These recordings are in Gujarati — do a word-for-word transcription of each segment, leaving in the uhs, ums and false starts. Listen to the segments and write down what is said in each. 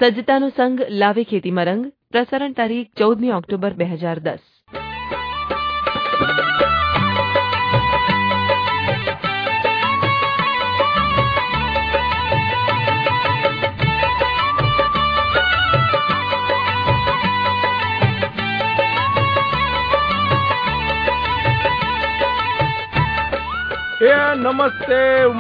સજ્જતાનો સંગ લાવે ખેતીમાં રંગ. પ્રસારણ તારીખ ચૌદમી ઓક્ટોબર બે હજાર દસ. એ નમસ્તે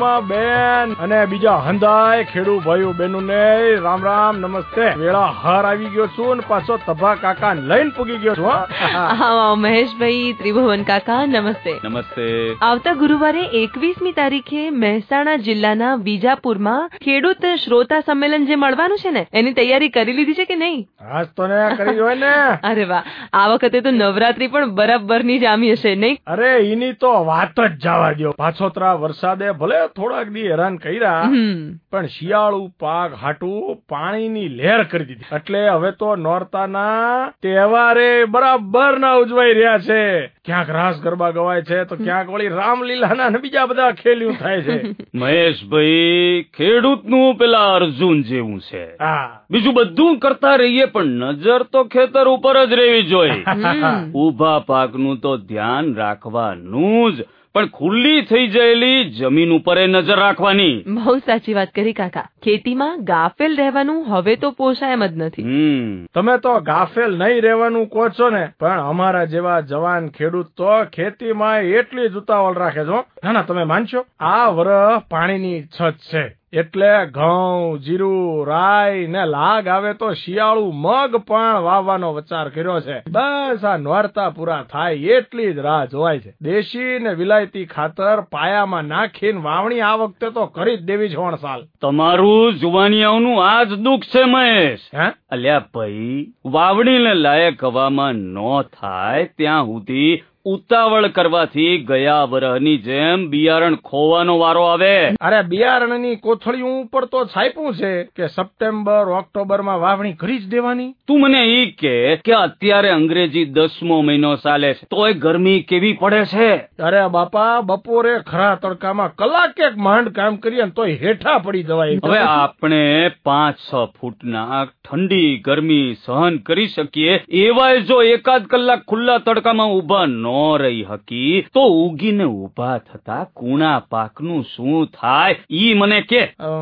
ઉમાબેન અને બીજા હંધાય ખેડૂ ભાઈઓ બહેનો ને રામ રામ નમસ્તે. વેળા હાર આવી ગયો છું ને પાછો તભા કાકા લઈને પૂગી ગયો છું. હા મહેશભાઈ, ત્રિભુવન કાકા નમસ્તે. નમસ્તે. આવતા ગુરુવારે એકવીસમી તારીખે મહેસાણા જિલ્લાના વિજાપુરમાં ખેડૂત શ્રોતા સંમેલન જે મળવાનું છે ને, એની તૈયારી કરી લીધી છે કે નહીં? આજ તો ને કરી હોય ને. અરે વાહ, આ વખતે તો નવરાત્રી પણ બરાબરની જામી હશે નહીં? અરે એની તો વાત જ જવા દો. પાછોતરા વરસાદે ભલે થોડાક દી હેરાન કર્યા, પણ શિયાળુ પાક હાટું પાણીની લહેર કરી દીધી. એટલે હવે તો નોરતાના તહેવારે બરાબર ના ઉજવાઈ રહ્યા છે. ક્યાંક રાસ ગરબા ગવાય છે તો ક્યાંક વળી રામલીલાના ને બીજા બધા ખેલ્યું થાય છે. મહેશભાઈ, ખેડૂતનું પેલા અર્જુન જેવું છે. બીજું બધું કરતા રહીએ પણ નજર તો ખેતર ઉપર જ રહેવી જોઈએ. ઉભા પાકનું તો ધ્યાન રાખવાનું જ, પણ ખુલ્લી થઈ ગયેલી જમીન ઉપર નજર રાખવાની. બહુ સાચી વાત કરી કાકા. ખેતીમાં ગાફેલ રહેવાનું હવે તો પોષાય એમ જ નથી. તમે તો ગાફેલ નહીં રહેવાનું કહો છો ને, પણ અમારા જેવા જવાન ખેડૂત તો ખેતીમાં એટલી જ ઉતાવળ રાખે છો. ના ના, તમે માનશો, આ વરસ પાણીની છત છે એટલે ઘઉં, જીરું, રાઈ ને લાગ આવે તો શિયાળુ મગ પણ વાવવાનો વિચાર કર્યો છે. બસ આ નોરતા પૂરા થાય એટલી જ રાહ જોવાય છે. દેશી ને વિલાયતી ખાતર પાયામાં નાખીને વાવણી આ વખતે તો કરી જ દેવી છે. સાલ તમારું જુવાનિયાઓનું આ જ દુઃખ છે મહેશ. હે અલ્યા ભાઈ, વાવણીને લાયક હવામાં ન થાય ત્યાં સુધી ઉતાવળ કરવાથી ગયા વરહની જેમ બિયારણ ખોવાનો વારો આવે. અરે બિયારણની કોથળીઓ ઉપર તો છાપ્યું છે કે સપ્ટેમ્બર ઓક્ટોબર માં વાવણી કરી જ દેવાની. તું મને ઈ કે કે અત્યારે અંગ્રેજી દસમો મહિનો ચાલે છે તોય ગરમી કેવી પડે છે. અરે બાપા, બપોરે ખરા તડકામાં કલાક એક માંડ કામ કરીએ તોય હેઠા પડી જવાય. હવે આપણે પાંચ છ ફૂટના ઠંડી ગરમી સહન કરી શકીએ એવાય જો એકાદ કલાક ખુલ્લા તડકામાં ઉભા ન રહી હકી તો ઉગીને ઉભા થતા કુણા પાકનું શું થાય ઈ મને કે.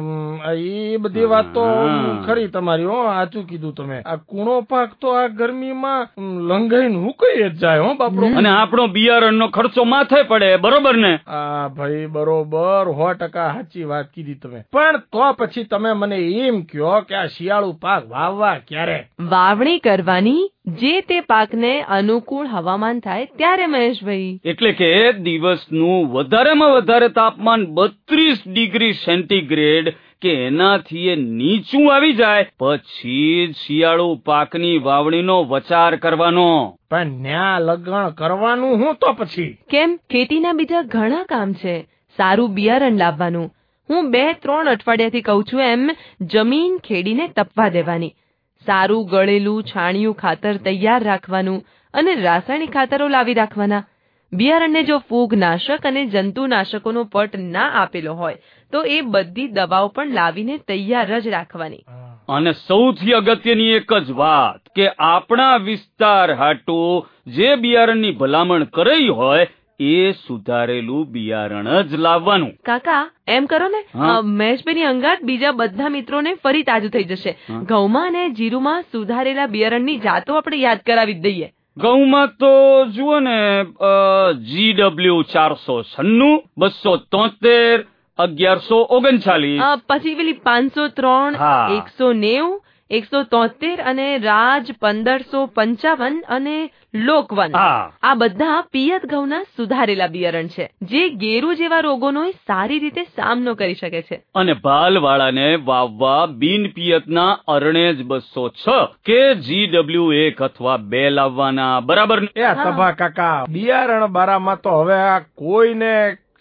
ઈ બધી વાત તો ખરી તમારી. હો, સાચું કીધું તમે. આ કુણો પાક તો આ ગરમીમાં લંઘાઈને હુકાઈ જ જાય. હો બાપડો. અને આપણો બિયારણનો ખર્ચો માથે પડે. બરોબર ને? હા ભાઈ, બરોબર. સો ટકા સાચી વાત કીધી તમે. પણ તો પછી તમે મને એમ કહો કે આ શિયાળુ પાક વાવવા ક્યારે? વાવણી કરવાની જે તે પાકને અનુકૂળ હવામાન થાય ત્યારે મહેશભાઈ. એટલે કે દિવસનું વધારેમાં વધારે તાપમાન બત્રીસ ડિગ્રી સેન્ટીગ્રેડ કે એનાથી નીચું આવી જાય પછી શિયાળુ પાકની વાવણીનો વિચાર કરવાનો. પણ ન્યા લગણ કરવાનું હું તો પછી? કેમ, ખેતીના બીજા ઘણા કામ છે. સારું બિયારણ લાવવાનું. હું બે ત્રણ અઠવાડિયાથી કહું છું એમ જમીન ખેડીને તપવા દેવાની. સારું ગળેલું છાણિયું ખાતર તૈયાર રાખવાનું અને રાસાયણિક ખાતરો લાવી રાખવાના. બિયારણને જો ફૂગનાશક અને જંતુનાશકોનો પટ ના આપેલો હોય તો એ બધી દવાઓ પણ લાવીને તૈયાર જ રાખવાની. અને સૌથી અગત્યની એક જ વાત કે આપણા વિસ્તાર હાટુ જે બિયારણની ભલામણ કરી હોય એ સુધારેલું બિયારણ જ લાવવાનું. કાકા એમ કરો ને, મહેશભાઈની અંગાત બીજા બધા મિત્રોને ફરી તાજું થઈ જશે. ઘઉંમાં અને જીરુમાં સુધારેલા બિયારણની જાતો આપણે યાદ કરાવી દઈએ. ઘઉંમાં તો જુઓ ને, જી ડબલ્યુ ચારસો છન્નું, બસો તોતેર, અગિયારસો ઓગણચાલીસ, પછી પેલી પાંચસો ત્રણ, એકસો નેવું, એકસો તોતેર અને રાજ પંદરસો પંચાવન અને લોકવન. આ બધા પિયત ઘઉંના સુધારેલા બિયારણ છે જે ગેરુ જેવા રોગોનો સારી રીતે સામનો કરી શકે છે. અને ભાલવાળાને વાવવા બિન પિયતના અરણેજ બસો છ કે જી ડબલ્યુ એક અથવા બે લાવવાના. બરાબર? એ તભા કાકા, બિયારણ બારામાં તો હવે આ કોઈને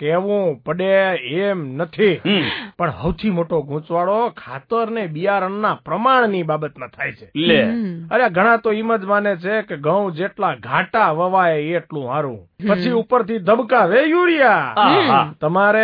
કેવું પડે એમ નથી, પણ સૌથી મોટો ગૂંચવાડો ખાતર ને બિયારણના પ્રમાણની બાબતમાં થાય છે. લે અરે ઘણા તો એમ જ માને છે કે ઘઉં જેટલા ઘાટા વવાય એટલું સારું, પછી ઉપરથી ધબકાવે યુરિયા. તમારે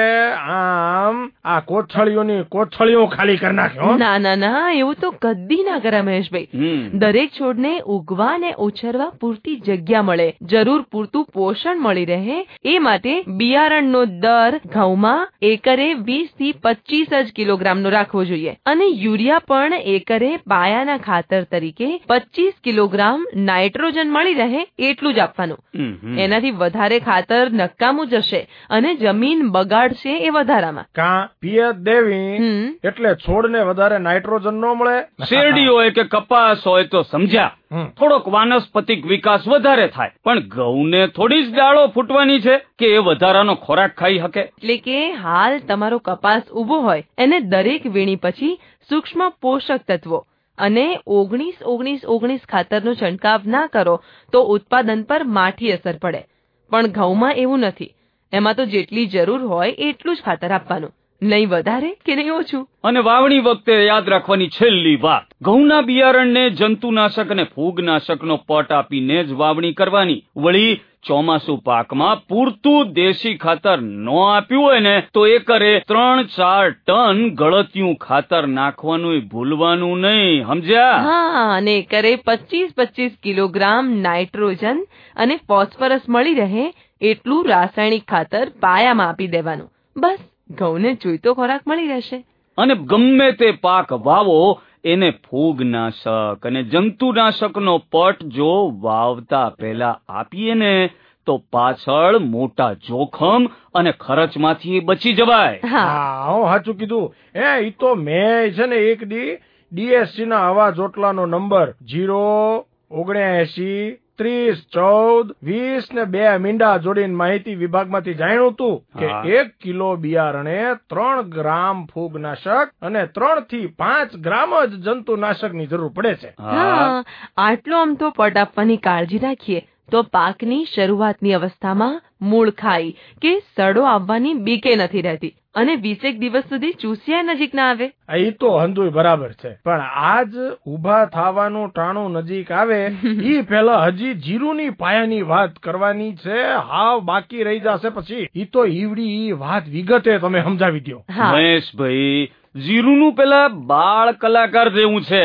આમ આ કોથળીઓની કોથળીઓ ખાલી કરી નાખ્યો. ના ના ના, એવું તો કદી ના કરે મહેશભાઈ. દરેક છોડને ઉગવા ને ઉછરવા પૂરતી જગ્યા મળે, જરૂર પૂરતું પોષણ મળી રહે, એ માટે બિયારણનો દર ઘઉંમાં એકરે વીસ થી પચીસ જ કિલોગ્રામનો રાખવો જોઈએ, અને યુરિયા પણ એકરે પાયાના ખાતર તરીકે પચીસ કિલોગ્રામ નાઇટ્રોજન મળી રહે એટલું જ આપવાનું. એનાથી વધારે ખાતર નકામું જશે અને જમીન બગાડશે એ વધારામાં. કાં પિયત દેવી એટલે છોડને વધારે નાઇટ્રોજન ન મળે. શેરડી હોય કે કપાસ હોય તો સમજ્યા, થોડોક વાનસ્પતિક વિકાસ વધારે થાય, પણ ઘઉંને થોડી જ ડાળો ફૂટવાની છે કે એ વધારાનો ખોરાક ખાઈ શકે. એટલે કે હાલ તમારો કપાસ ઉભો હોય એને દરેક વીણી પછી સૂક્ષ્મ પોષક તત્વો અને ઓગણીસ ઓગણીસ ઓગણીસ ખાતરનો છંટકાવ ના કરો તો ઉત્પાદન પર માઠી અસર પડે. પણ ઘઉંમાં એવું નથી, એમાં તો જેટલી જરૂર હોય એટલું જ ખાતર આપવાનું, નહીં વધારે કે નહીં ઓછું. અને વાવણી વખતે યાદ રાખવાની છેલ્લી વાત, ઘઉંના બિયારણને જંતુનાશક અને ફૂગનાશકનો પટ આપીને જ વાવણી કરવાની. વળી ચોમાસુ પાકમાં પૂરતું દેશી ખાતર ન આપ્યું હોય ને તો એકરે ત્રણ ચાર ટન ગળતિયું ખાતર નાખવાનું ભૂલવાનું નહીં, સમજ્યા? હા, અને એકરે પચીસ પચીસ કિલોગ્રામ નાઇટ્રોજન અને ફોસ્ફરસ મળી રહે એટલું રાસાયણિક ખાતર પાયામાં આપી દેવાનું. બસ ઘઉંને જોઈતો ખોરાક મળી રહેશે. અને ગમે તે પાક વાવો એને ફૂગનાશક અને જંતુનાશકનો પટ જો વાવતા પહેલા આપીએ ને તો પાછળ મોટા જોખમ અને ખર્ચમાંથી બચી જવાય. હા, હું સાચું કીધું. એ ઈ તો મેં છે ને એક દી ડીએસસી ના આવા જોટલાનો નંબર જીરો ઓગણ્યાએસી ત્રીસ ચૌદ વીસ ને બે મીંડા જોડીને માહિતી વિભાગમાંથી જાણ્યું હતું કે એક કિલો બિયારણે ત્રણ ગ્રામ ફૂગનાશક અને ત્રણ થી પાંચ ગ્રામ જ જંતુનાશકની જરૂર પડે છે. હા, આટલો આમ તો પટ આપવાની કાળજી રાખીએ તો પાકની શરૂઆતની અવસ્થામાં મૂળ ખાઈ કે સડો આવવાની બીકે નથી રહેતી, અને વીસેક દિવસ સુધી ચૂસિયા નજીક ના આવે. એ તો હંધુય બરાબર છે, પણ આજ ઉભા થવાનું ટાણું નજીક આવે ઈ પેલા હજી જીરુની પાયાની વાત કરવાની છે. હાવ બાકી રહી જશે પછી. ઈ તો ઈવડી ઈ વાત વિગતે તમે સમજાવી દો. મહેશભાઈ, જીરુનું પેલા બાળ કલાકાર જેવું છે.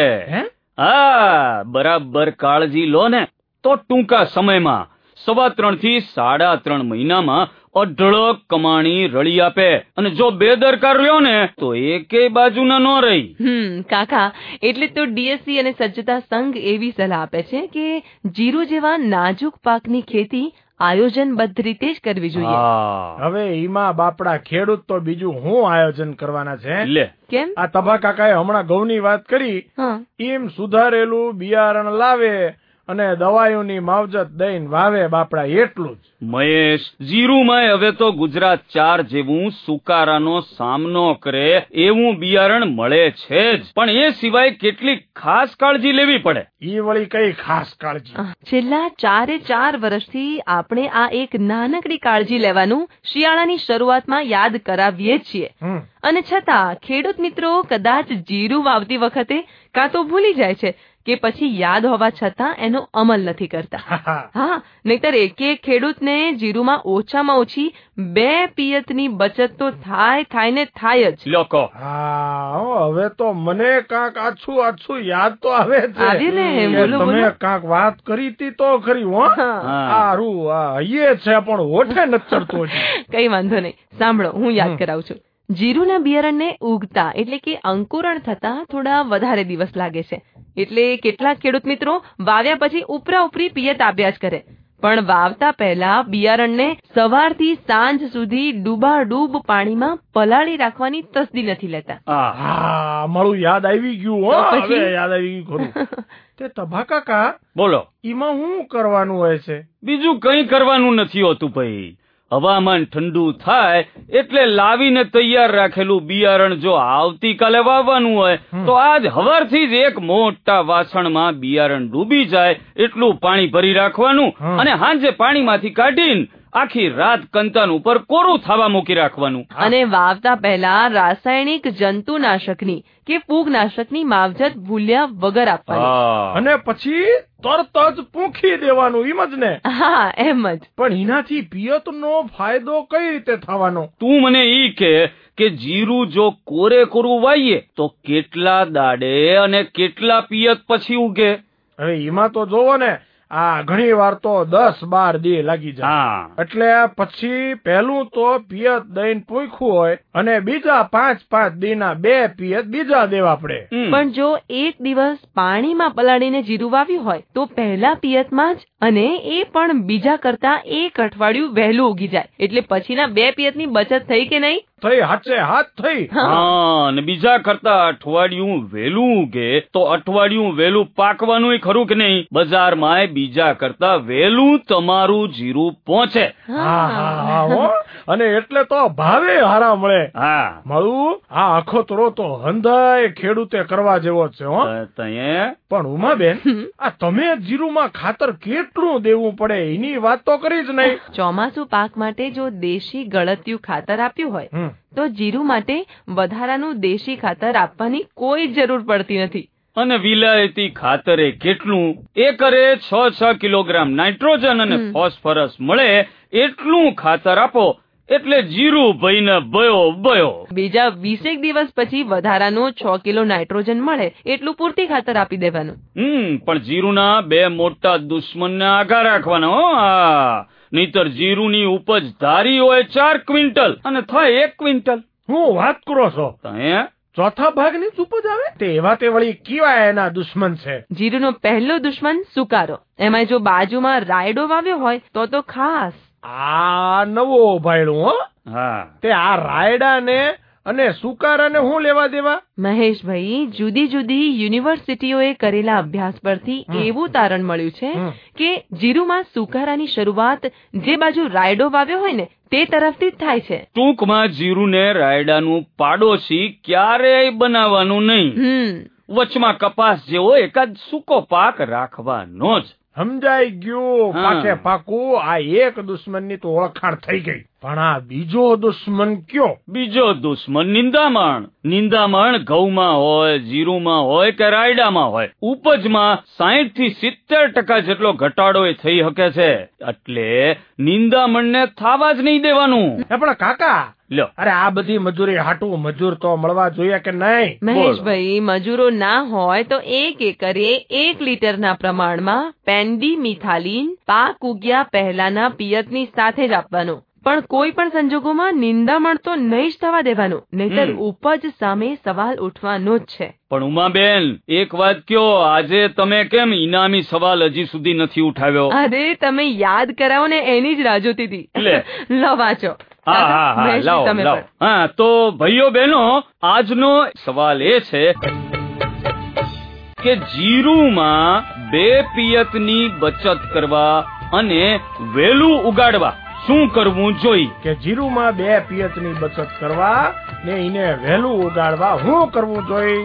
હા, બરાબર કાળજી લો ને તો ટૂંકા સમયમાં સવા ત્રણ થી સાડા ત્રણ મહિનામાં અઢળક કમાણી રળી આપે, અને જો બેદરકાર રહ્યો ને તો એકેય બાજુના ન રહી. હમ કાકા, એટલે તો ડીએસસી અને સજ્જતા સંઘ એવી સલાહ આપે છે કે જીરું જેવા નાજુક પાકની ખેતી આયોજનબદ્ધ રીતે જ કરવી જોઈએ. હવે એમાં બાપડા ખેડૂત તો બીજું હું આયોજન કરવાના છે? લે કેમ? આ તભા કાકાએ હમણાં ઘઉંની વાત કરી, એમ સુધારેલું બિયારણ લાવે અને દવાઓની માવજત દઈને વાવે બાપડા, એટલું જ. મહેશ, જીરુમાં હવે તો ગુજરાત ચાર જેવું સુકારાનો સામનો કરે એવું બિયારણ મળે છે જ, પણ એ સિવાય કેટલીક ખાસ કાળજી લેવી પડે. ઈ વળી કઈ ખાસ કાળજી? છેલ્લા ચારે ચાર વર્ષથી આપણે આ એક નાનકડી કાળજી લેવાનું શિયાળાની શરૂઆતમાં યાદ કરાવીએ છીએ, અને છતાં ખેડૂત મિત્રો કદાચ જીરું વાવતી વખતે કાં તો ભૂલી જાય છે કે પછી યાદ હોવા છતાં એનો અમલ નથી કરતા. હા, નહીતર એક એક ખેડૂતને જીરુમાં ઓછામાં ઓછી બે પિયતની બચત તો થાય થાય ને થાય જ. લોકો હા, હવે તો મને કાંક આછું આછું યાદ તો આવે છે. આવે ને, બોલો બોલો. તમે કાંક વાત કરી હતી તો ખરી. હો, સારું, આ હૈયે છે પણ હોઠે નથી ચડતો. કઈ વાંધો નહીં, સાંભળો, હું યાદ કરાવું છું. જીરુના બિયારણને ઉગતા એટલે કે અંકુરણ થતા થોડા વધારે દિવસ લાગે છે, એટલે કેટલાક ખેડૂત મિત્રો વાવ્યા પછી ઉપરા ઉપરી પિયત આપ્યા જ કરે, પણ વાવતા પહેલા બિયારણને સવારથી સાંજ સુધી ડૂબાડૂબ પાણીમાં પલાળી રાખવાની તસદી નથી લેતા. હા, મારું યાદ આવી ગયું. હો, હવે યાદ આવી ગયું ખરું. તે તભા કાકા, બોલો, એમાં શું કરવાનું હોય છે? બીજું કઈ કરવાનું નથી હોતું ભાઈ. હવામાન ઠંડુ થાય એટલે લાવીને તૈયાર રાખેલું બિયારણ જો આવતીકાલે વાવવાનું હોય તો આજ હવારથી જ એક મોટા વાસણમાં બિયારણ ડૂબી જાય એટલું પાણી ભરી રાખવાનું, અને સાંજે પાણીમાંથી કાઢીને આખી રાત કંતાન ઉપર કોરું થવા મૂકી રાખવાનું. અને વાવતા પહેલા રાસાયણિક જંતુનાશકની કે ફૂગનાશકની માવજત ભૂલ્યા વગર આપવાની. અને પછી તરત જ પૂંખી દેવાનું, એમ જ ને? હા, એમ જ. પણ એનાથી પિયતનો ફાયદો કઈ રીતે થવાનો? તું મને ઈ કે કે જીરું જો કોરે કોરું વાઈએ તો કેટલા દાડે અને કેટલા પિયત પછી ઉગે? હવે એમાં તો જોવો ને, આ ઘણી વાર તો દસ બાર દી લાગી જાય. એટલે પછી પહેલું તો પિયત દઈને પૂંખ્યું હોય અને બીજા પાંચ પાંચ દી ના બે પિયત બીજા દેવા પડે. પણ જો એક દિવસ પાણીમાં પલાળીને જીરું વાવ્યું હોય તો પહેલા પિયતમાં જ, અને એ પણ બીજા કરતા એક અઠવાડિયું વહેલું ઉગી જાય, એટલે પછીના બે પિયતની બચત થઈ કે નહીં? થઈ, હાચે હાથ થઈ. હા, અને બીજા કરતા અઠવાડિયું વહેલું ઉગે તો અઠવાડિયું વહેલું પાકવાનું ખરું કે નહીં? બજારમાં બીજા કરતા વહેલું તમારું જીરું પહોંચે. અને એટલે તો ભાવે હારા મળે. હા, મળું આ અખોતરો તો હંધાય ખેડૂતે કરવા જેવો છે. હો પણ ઉમાબેન, આ તમે જીરુમાં ખાતર કેટલું દેવું પડે એની વાત તો કરી જ નહીં. ચોમાસુ પાક માટે જો દેશી ગળતિયું ખાતર આપ્યું હોય તો જીરું માટે વધારાનું દેશી ખાતર આપવાની કોઈ જરૂર પડતી નથી. અને વિલાયતી ખાતરે કેટલું? એકરે છ છ કિલોગ્રામ નાઇટ્રોજન અને ફોસ્ફરસ મળે એટલું ખાતર આપો એટલે જીરું ભાઈને બયો બયો. બીજા વીસેક દિવસ પછી વધારાનું છ કિલો નાઇટ્રોજન મળે એટલું પૂરતી ખાતર આપી દેવાનું. હમ પણ જીરુના બે મોટા દુશ્મનને આગા રાખવાના. નહીતર જીરુની ઉપજ ધારી હોય ચાર ક્વિન્ટલ અને થાય એક ક્વિન્ટલ. હું વાત કરો છો? ચોથા ભાગની જ ઉપજ આવે? તે એવા તે વળી કેવા એના દુશ્મન છે? જીરુનો પહેલો દુશ્મન સુકારો. એમાં જો બાજુમાં રાયડો વાવ્યો હોય તો તો ખાસ. આ નવો ભાઈડું. હો હા, તે આ રાયડા ને અને સુકારાને હું લેવા દેવા? મહેશભાઈ, જુદી જુદી યુનિવર્સિટીઓએ કરેલા અભ્યાસ પરથી એવું તારણ મળ્યું છે કે જીરુમાં સુકારાની શરૂઆત જે બાજુ રાયડો વાવ્યો હોય ને તે તરફથી જ થાય છે. ટૂંકમાં જીરુને રાયડાનું પાડોશી ક્યારેય બનાવવાનું નહીં. વચમાં કપાસ જેવો એકાદ સૂકો પાક રાખવાનો જ. સમજાઈ ગયું. પાકે પાકું. આ એક દુશ્મનની તો ઓળખાણ થઈ ગઈ. પણ આ બીજો દુશ્મન કયો? બીજો દુશ્મન નિંદામણ. નિંદામણ ઘઉંમાં હોય, જીરુમાં હોય કે રાયડામાં હોય, ઉપજમાં સાહીઠ થી સિત્તેર ટકા જેટલો ઘટાડો થઈ શકે છે. એટલે નિંદામણને થાવા જ નહીં દેવાનું. પણ કાકા, લ્યો, અરે આ બધી મજૂરી હાટું મજૂર તો મળવા જોઈએ કે નહીં? મહેશભાઈ, મજૂરો ના હોય તો એક એકરે એક લીટરના પ્રમાણમાં પેન્ડી મિથાલીન પાક ઉગ્યા પહેલાના પિયતની સાથે જ આપવાનું. પણ કોઈ પણ સંજોગોમાં નિંદામણ તો નહીં જ થવા દેવાનું, નહીતર ઉપજ સામે સવાલ ઉઠવાનો જ છે. પણ ઉમાબેન, એક વાત કયો, આજે તમે કેમ ઇનામી સવાલ હજી સુધી નથી ઉઠાવ્યો? અરે તમે યાદ કરાવો ને એની જ રાહ જોતી હતી. લો વાંચો. હા હા હા, લાવો લાવો. હા તો ભાઈઓ બહેનો, આજનો સવાલ એ છે કે જીરુમાં બે પિયતની બચત કરવા અને વેલું ઉગાડવા શું કરવું જોઈએ? કે જીરુમાં બે પિયતની બચત કરવા ને એને વહેલું ઉગાડવા શું કરવું જોઈએ?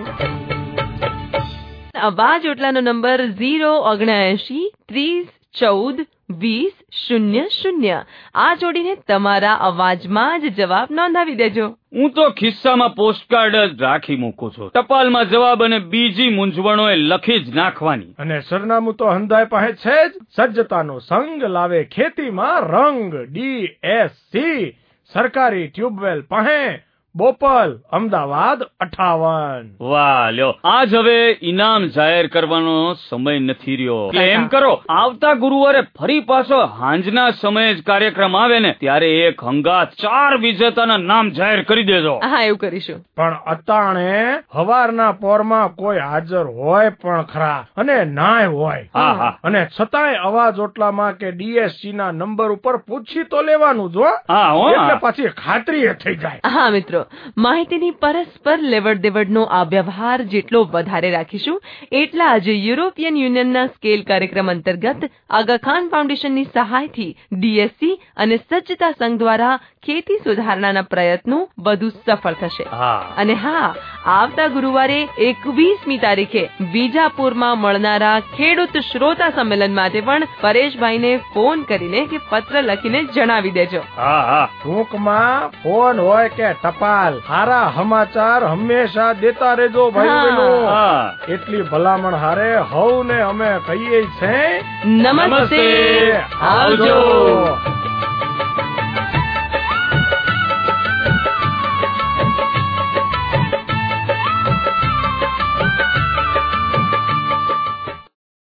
અવાજ ઓટલાનો નંબર ઝીરો ઓગણએંશી ત્રીસ ચૌદ વીસ શૂન્ય શૂન્ય. આ જોડીને તમારા અવાજમાં જ જવાબ નોંધાવી દેજો. હું તો ખિસ્સામાં પોસ્ટકાર્ડ જ રાખી મૂકું છું. ટપાલમાં જવાબ અને બીજી મૂંઝવણો લખી જ નાખવાની. અને સરનામું તો હંધાય પાસે છે જ. સજ્જતાનો સંગ લાવે ખેતીમાં રંગ. ડી એસ સી સરકારી ટ્યુબવેલ પાસે, બોપલ, અમદાવાદ અઠાવન. વાહ, લ્યો, આજ હવે ઇનામ જાહેર કરવાનો સમય નથી રહ્યો. એમ કરો, આવતા ગુરુવારે ફરી પાછો હાંજના સમયે જ કાર્યક્રમ આવે ને ત્યારે એક હંગાત ચાર વિજેતાના નામ જાહેર કરી દેજો. હા, એવું કરીશું. પણ અતાણે હવારના પોરમાં કોઈ હાજર હોય પણ ખરા અને નાય હોય. હા હા. અને છતાંય અવાજ ઓટલામાં કે ડીએસસી ના નંબર ઉપર પૂછી તો લેવાનું જો. હા, એટલે પછી ખાતરી થઈ જાય. હા મિત્રો, માહિતીની પરસ્પર લેવડ દેવડનો આ વ્યવહાર જેટલો વધારે રાખીશું એટલા આજે યુરોપિયન યુનિયનના સ્કેલ કાર્યક્રમ અંતર્ગત આગા ખાન ફાઉન્ડેશનની સહાયથી ડીએસસી અને સજ્જતા સંઘ દ્વારા ખેતી સુધારણાના પ્રયત્નો વધુ સફળ થશે. અને હા, આવતા ગુરુવારે એકવીસમી તારીખે વિજાપુરમાં મળનારા ખેડૂત શ્રોતા સંમેલન માટે પણ પરેશભાઈને ફોન કરીને કે પત્ર લખીને જણાવી દેજો. હા હા, ટૂંકમાં ફોન હોય કે ટપાલ, સારા સમાચાર હંમેશા દેતા રહેજો ભાઈ બહેનો. એટલી ભલામણ હારે હવને અમે કહીએ છે નમસ્તે, આવજો.